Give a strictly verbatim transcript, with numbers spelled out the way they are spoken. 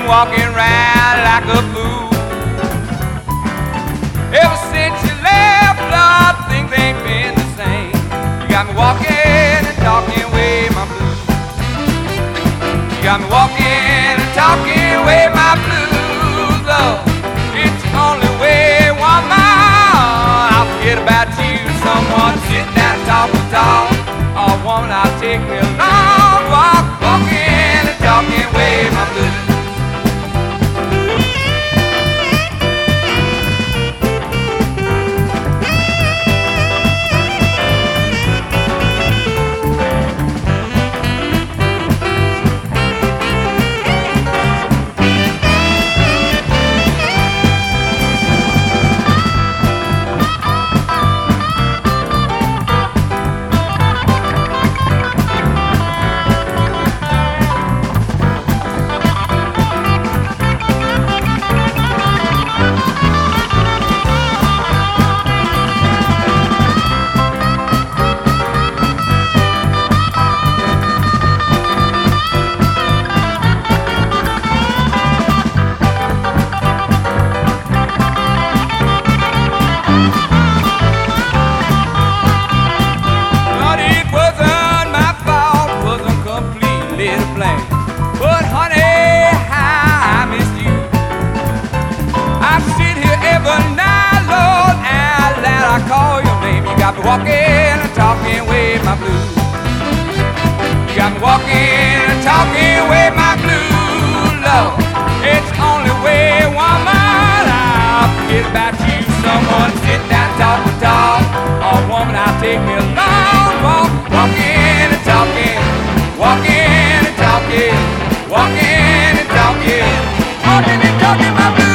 been walking around like a fool. Ever since you left, Lord, things ain't been the same. You got me walking and talking away my blues. You got me walking and talking away my blues, Lord. It's the only way, woman, I'll forget about you. Someone sit down and talk and talk. Oh, woman, I'll take me a long walk, walking and talking away my blues. But honey, how I missed you. I sit here every night, Lord, out loud I call your name. You got me walking and talking away my blues. You got me walking and talking away my blues, Lord. It's the only way, woman, I'll forget about you. Someone sit down, talk and talk. Oh, woman, I'll take me a long walk, walking and talking, walking and talking. Walking and talking, walking and talking my blues.